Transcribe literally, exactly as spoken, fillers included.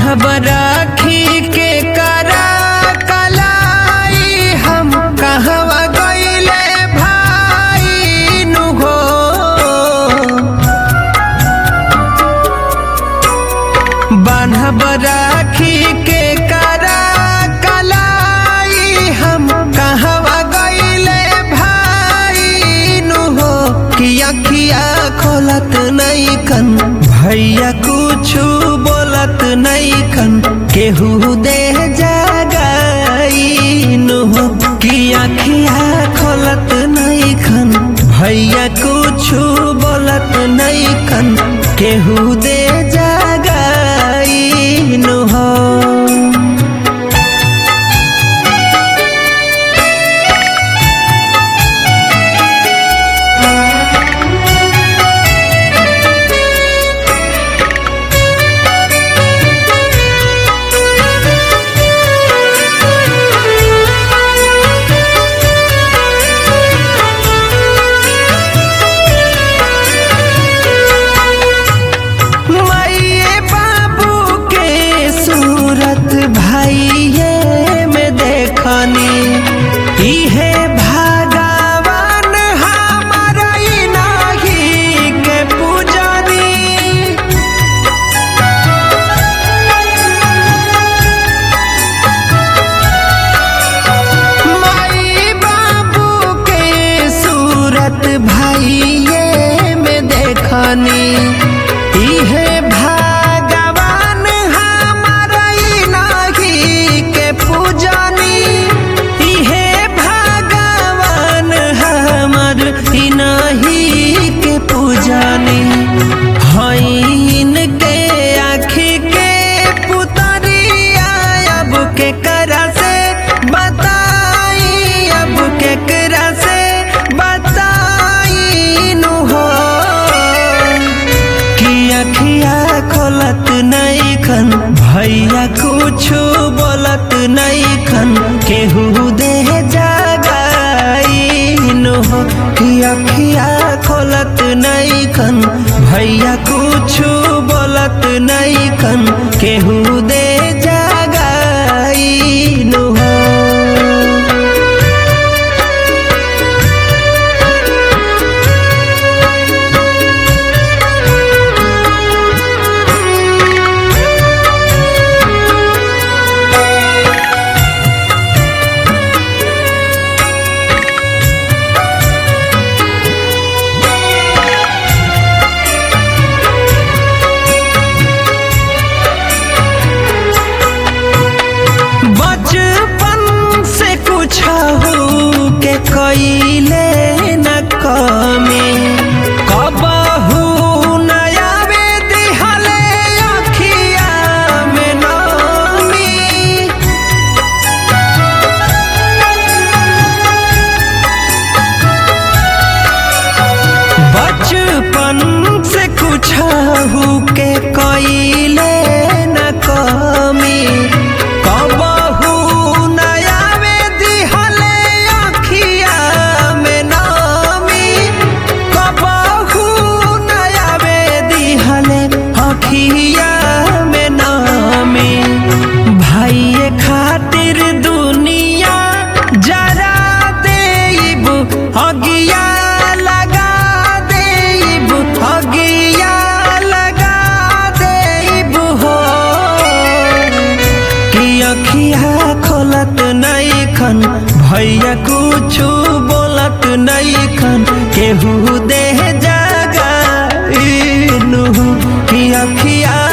बान्हब राखी के करा कलाई हम कहवा गइले भाई नु हो। बान्हब राखी के करा कलाई हम कहवा गइले भाई नु हो। कि अखिया खोलत नहीं कन भैया कुछु बोलत नहीं कन केहू दे जगाई नु हो। कि अखिया खोलत नहीं कन भैया कुछु बोलत नहीं कन केहू दे जगाई नु हो। भाइये में देखनी इहे भगवान हमारा इनाही के पूजनी। माई बाबू के सूरत भाइये में देखनी इहे इनाही के पूजानी हईन के आँखी के पुतरिया। अब के करा से बताई अब के करा से बताई नु हो। कि अखिया खोलत नहीं खन भैया कुछु बोलत नहीं खन केहू दे जगाई नु हो। कि अखिया खोलत नहीं खन भैया कुछु बोलत नहीं खन केहू दे जगाई नु हो। के कइले न कमी कबहू न आवे दिहले अखिया में नमी। बचपन से कुछहू के कइले न कमी कबहू में नामी। भाई खातिर दुनिया जरा देब अगिया लगा देब अगिया लगा देब हो। कि अखिया खोलत नहीं खन भैया कुछु बोलत नहीं खन केहू दे जगाई नु हो। कि अखिया